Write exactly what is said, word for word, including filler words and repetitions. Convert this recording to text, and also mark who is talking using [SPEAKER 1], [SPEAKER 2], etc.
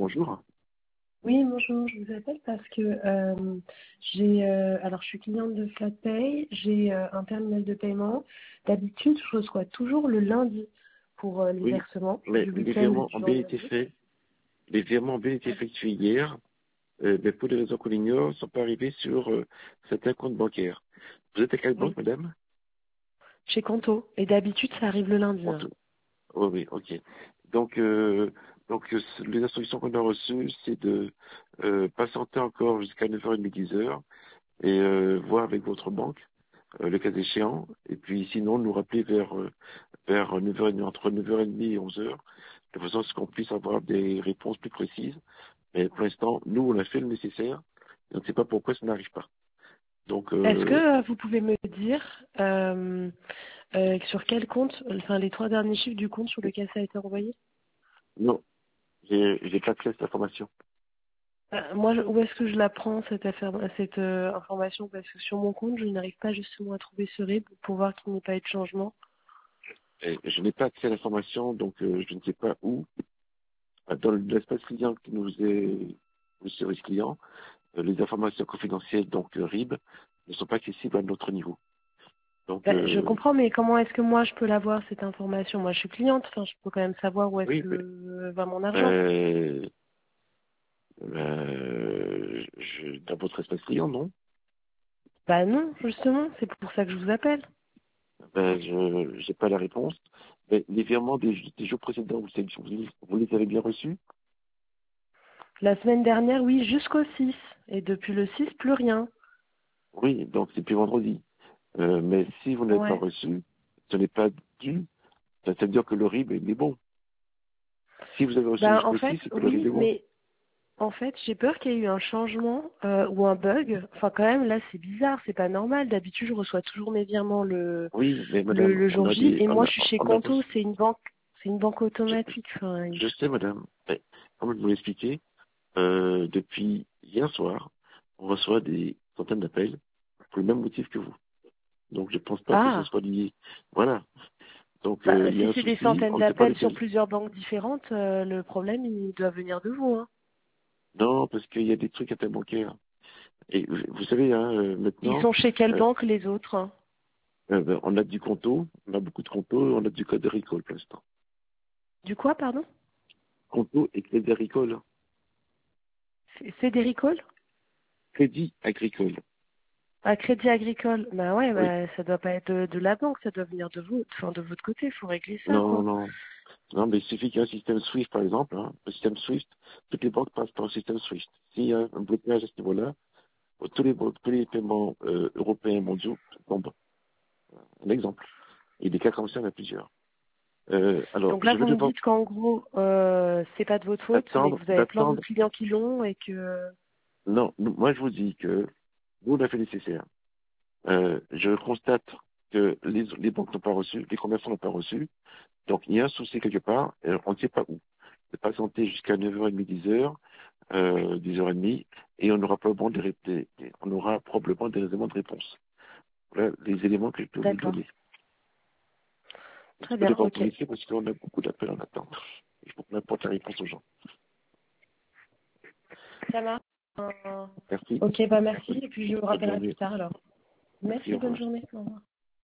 [SPEAKER 1] bonjour.
[SPEAKER 2] Oui, bonjour, je vous appelle parce que euh, j'ai, euh, alors je suis cliente de FlatPay, j'ai euh, un terminal de paiement. D'habitude, je reçois toujours le lundi pour euh, les
[SPEAKER 1] Oui,
[SPEAKER 2] versements
[SPEAKER 1] mais
[SPEAKER 2] du
[SPEAKER 1] les
[SPEAKER 2] week-end et
[SPEAKER 1] virements
[SPEAKER 2] du
[SPEAKER 1] ont bien été
[SPEAKER 2] vendredi.
[SPEAKER 1] faits. Les virements ont bien été effectués hier, euh, mais pour des raisons qu'on ignore, ne sont pas arrivés sur euh, certains comptes bancaires. Vous êtes à quelle
[SPEAKER 2] Oui,
[SPEAKER 1] banque, madame?
[SPEAKER 2] chez Conto. Et d'habitude, ça arrive le lundi,
[SPEAKER 1] En
[SPEAKER 2] hein.
[SPEAKER 1] tout. Oui, oui, ok. Donc, euh, donc euh, c- les instructions qu'on a reçues, c'est de euh, patienter encore jusqu'à neuf heures trente, dix heures, et euh, voir avec votre banque, euh, le cas échéant, et puis sinon, nous rappeler vers, euh, vers neuf heures trente, entre neuf heures trente et onze heures, de façon à ce qu'on puisse avoir des réponses plus précises. Mais pour l'instant, nous, on a fait le nécessaire. Et on ne sait pas pourquoi ça n'arrive pas. Donc,
[SPEAKER 2] Est-ce que
[SPEAKER 1] euh,
[SPEAKER 2] euh, vous pouvez me dire euh, euh, sur quel compte, enfin les trois derniers chiffres du compte sur lequel ça a été envoyé?
[SPEAKER 1] non, j'ai j'ai pas fait cette information.
[SPEAKER 2] Euh, moi, je- où est-ce que je la prends, cette, affaire, cette euh, information? Parce que sur mon compte, je n'arrive pas justement à trouver ce R I B pour voir qu'il n'y ait pas eu de changement.
[SPEAKER 1] Et je n'ai pas accès à l'information, donc euh, je ne sais pas où. Dans l'espace client qui nous est le service client, euh, les informations confidentielles, donc euh, R I B, ne sont pas accessibles à notre niveau. Donc,
[SPEAKER 2] Bah, je
[SPEAKER 1] euh,
[SPEAKER 2] comprends, mais comment est-ce que moi je peux l'avoir, cette information? Moi, je suis cliente, enfin, je peux quand même savoir où est-ce
[SPEAKER 1] oui,
[SPEAKER 2] que
[SPEAKER 1] mais,
[SPEAKER 2] euh, va mon argent.
[SPEAKER 1] euh, euh, je, dans votre espace client, non?
[SPEAKER 2] Bah non, justement, c'est pour ça que je vous appelle.
[SPEAKER 1] Ben, je n'ai pas la réponse. Mais les virements des, des jours précédents, vous, savez- vous vous les avez bien reçus?
[SPEAKER 2] La semaine dernière, oui, jusqu'au six. Et depuis le six, plus rien.
[SPEAKER 1] Oui, donc c'est depuis vendredi. Euh, mais si vous n'avez pas
[SPEAKER 2] Ouais.
[SPEAKER 1] reçu, ce n'est pas dû. Ça veut dire que le R I B il est bon. Si vous avez reçu
[SPEAKER 2] Ben en
[SPEAKER 1] jusqu'au
[SPEAKER 2] fait,
[SPEAKER 1] six, c'est que le R I B
[SPEAKER 2] oui,
[SPEAKER 1] est bon.
[SPEAKER 2] mais en fait, j'ai peur qu'il y ait eu un changement euh, ou un bug. Enfin, quand même, là, c'est bizarre, c'est pas normal. D'habitude, je reçois toujours mes virements le,
[SPEAKER 1] Oui, mais
[SPEAKER 2] le,
[SPEAKER 1] madame,
[SPEAKER 2] le
[SPEAKER 1] on
[SPEAKER 2] jour
[SPEAKER 1] a
[SPEAKER 2] J.
[SPEAKER 1] des,
[SPEAKER 2] Et
[SPEAKER 1] on
[SPEAKER 2] moi,
[SPEAKER 1] a,
[SPEAKER 2] je suis chez
[SPEAKER 1] on a
[SPEAKER 2] Conto,
[SPEAKER 1] reçu,
[SPEAKER 2] c'est une banque, c'est une banque
[SPEAKER 1] je,
[SPEAKER 2] automatique. Enfin, il-
[SPEAKER 1] je sais madame, mais comme je vous l'ai expliqué, euh, depuis hier soir, on reçoit des centaines d'appels pour le même motif que vous. Donc je pense pas que ce
[SPEAKER 2] Ah,
[SPEAKER 1] soit lié. Voilà. Donc
[SPEAKER 2] bah,
[SPEAKER 1] euh, il y a
[SPEAKER 2] si
[SPEAKER 1] un
[SPEAKER 2] c'est des
[SPEAKER 1] souci,
[SPEAKER 2] centaines
[SPEAKER 1] on ne sait pas
[SPEAKER 2] d'appels sur
[SPEAKER 1] lequel.
[SPEAKER 2] plusieurs banques différentes, euh, le problème, il doit venir de vous, hein.
[SPEAKER 1] Non, parce qu'il y a des trucs interbancaires. Et vous, vous savez, hein, euh,
[SPEAKER 2] Ils
[SPEAKER 1] maintenant,
[SPEAKER 2] sont chez quelle
[SPEAKER 1] euh,
[SPEAKER 2] banque, les autres, hein?
[SPEAKER 1] euh, ben, on a du conto, on a beaucoup de conto, on a du code agricole pour l'instant.
[SPEAKER 2] Du quoi, pardon?
[SPEAKER 1] Conto et crédit agricole.
[SPEAKER 2] C'est c'est des Ricoles?
[SPEAKER 1] Crédit agricole.
[SPEAKER 2] À Crédit Agricole. Bah ouais,
[SPEAKER 1] Oui.
[SPEAKER 2] bah, ça doit pas être de, de la banque, ça doit venir de vous, enfin, de votre côté, il faut régler ça,
[SPEAKER 1] Non,
[SPEAKER 2] quoi.
[SPEAKER 1] non. Non, mais il suffit qu'il y ait un système SWIFT, par exemple. Hein. Le système SWIFT, toutes les banques passent par le système SWIFT. S'il y a un blocage à ce niveau-là, tous les, tous les paiements euh, européens et mondiaux tombent. Un exemple. Et des cas comme ça, il y en a plusieurs. Euh, alors,
[SPEAKER 2] Donc là,
[SPEAKER 1] je vais
[SPEAKER 2] vous me
[SPEAKER 1] devoir
[SPEAKER 2] dites qu'en gros, euh, c'est pas de votre faute, mais
[SPEAKER 1] attendre,
[SPEAKER 2] que vous avez plein de
[SPEAKER 1] d'attendre.
[SPEAKER 2] clients qui l'ont et que...
[SPEAKER 1] Non, nous- moi je vous dis que nous on a fait le nécessaire. Euh, je constate que les, les banques n'ont pas reçu, les commerçants n'ont pas reçu. Donc il y a un souci quelque part, et on ne sait pas où. De patienter jusqu'à neuf heures trente, dix heures, euh, dix heures trente, et on aura probablement des, ré- des- des- on aura probablement des éléments de réponse. Voilà les éléments que je peux vous
[SPEAKER 2] D'accord.
[SPEAKER 1] donner. Je
[SPEAKER 2] Très
[SPEAKER 1] peux
[SPEAKER 2] bien,
[SPEAKER 1] devoir vous
[SPEAKER 2] ok.
[SPEAKER 1] laisser parce qu'on a beaucoup d'appels en attente. Il faut qu'on apporte la réponse aux gens.
[SPEAKER 2] Ça marche. Euh,
[SPEAKER 1] Merci.
[SPEAKER 2] Ok, bah merci,
[SPEAKER 1] Bonne,
[SPEAKER 2] et puis je vous
[SPEAKER 1] bonne
[SPEAKER 2] rappellerai
[SPEAKER 1] journée.
[SPEAKER 2] plus tard alors.
[SPEAKER 1] Merci, au
[SPEAKER 2] Merci, bonne
[SPEAKER 1] revoir.
[SPEAKER 2] journée. Au revoir.